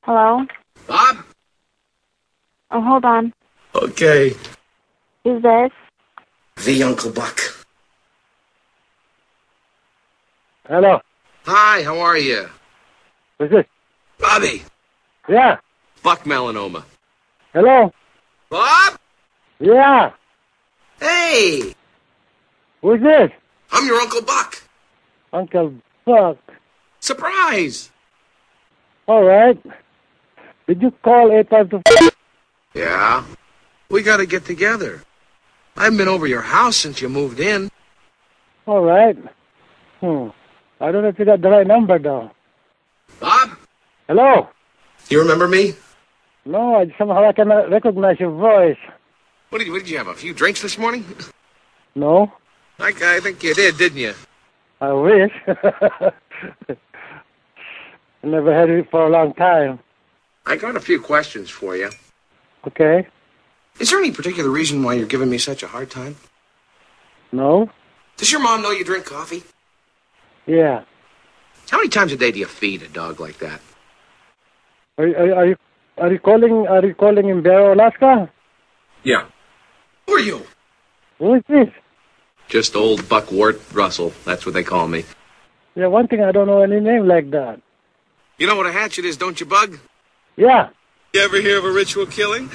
Hello? Bob? Oh, hold on. Okay. Who's this? The Uncle Buck. Hello. Hi, how are you? Who's this? Bobby. Yeah. Buck Melanoma. Hello. Bob? Yeah. Hey! Who's this? I'm your Uncle Buck. Uncle Buck. Surprise! All right. Did you call 852? Yeah? We gotta get together. I haven't been over your house since you moved in. All right. I don't know if you got the right number, though. Bob? Hello. You remember me? No, somehow I cannot recognize your voice. What did you have, a few drinks this morning? No? I think you did, didn't you? I wish. I never had it for a long time. I got a few questions for you. Okay. Is there any particular reason why you're giving me such a hard time? No? Does your mom know you drink coffee? Yeah. How many times a day do you feed a dog like that? Are you calling in Barrow, Alaska? Yeah. Who are you? Who is this? Just old Buck Wart Russell. That's what they call me. Yeah, one thing, I don't know any name like that. You know what a hatchet is, don't you, Bug? Yeah. You ever hear of a ritual killing?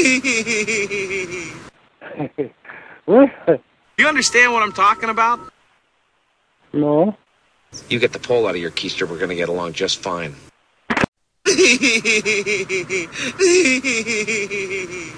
What? You understand what I'm talking about? No. You get the pole out of your keister, we're gonna get along just fine.